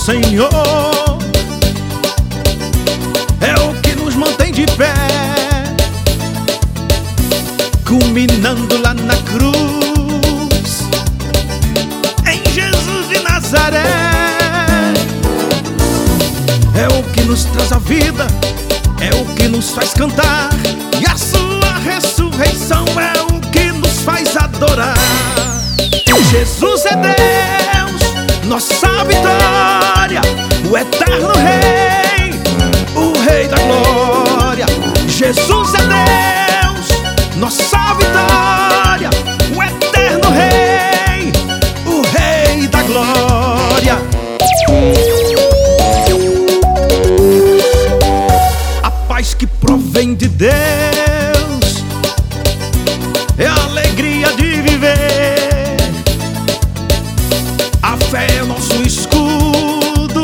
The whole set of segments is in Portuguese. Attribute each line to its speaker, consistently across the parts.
Speaker 1: Senhor é o que nos mantém de pé, culminando lá na cruz, em Jesus de Nazaré. É o que nos traz a vida, é o que nos faz cantar, e a sua ressurreição é o que nos faz adorar. Jesus é Deus, nossa vitória, o eterno Rei, o Rei da glória. Jesus é Deus, nossa vitória, o eterno Rei, o Rei da glória. A paz que provém de Deus é a alegria de viver. A fé é o nosso escudo,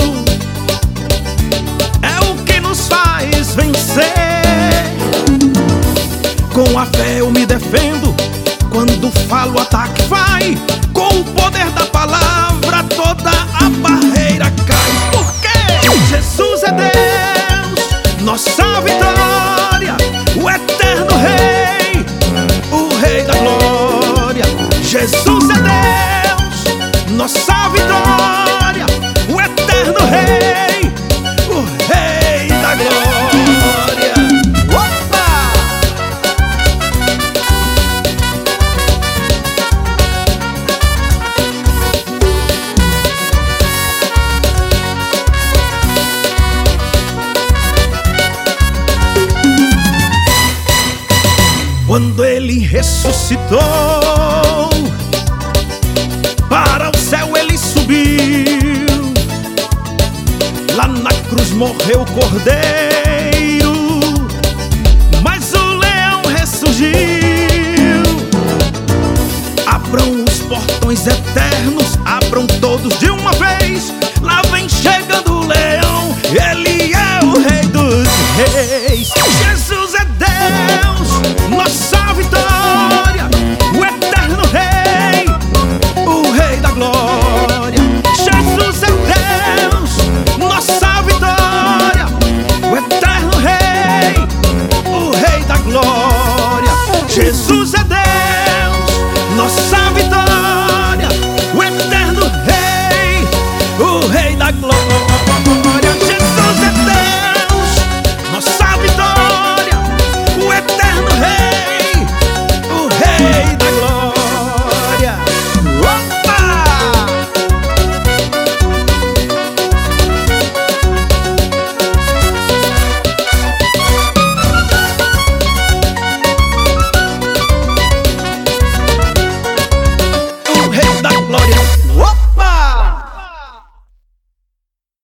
Speaker 1: é o que nos faz vencer. Com a fé eu me defendo, quando falo o ataque vai. Com o poder da palavra toda a barreira cai. Porque Jesus é Deus, nossa vitória, o eterno Rei, o Rei da glória. Jesus é Deus, nossa vitória, o eterno Rei, o Rei da glória. Opa! Quando ele ressuscitou, para o céu ele subiu. Lá na cruz morreu o cordeiro, mas o leão ressurgiu. Abram os portões eternos, abram todos de uma vez. Lá vem chegando o leão, ele é o Rei dos reis. Jesus é Deus,